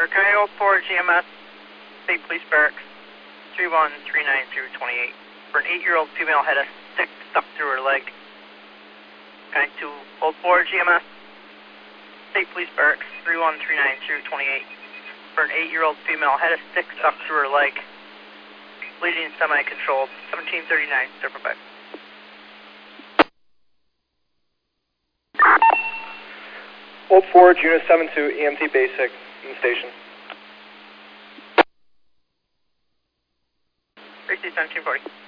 County 04 GMS, State Police Barracks, 3139-28. For an 8-year-old female had a stick stuck through her leg. County 204 GMS, State Police Barracks, 3139-28. For an 8-year-old female had a stick stuck through her leg. Bleeding semi-controlled, 1739, circle back. Old 4, Juno 72, EMT basic, in the station. 1740.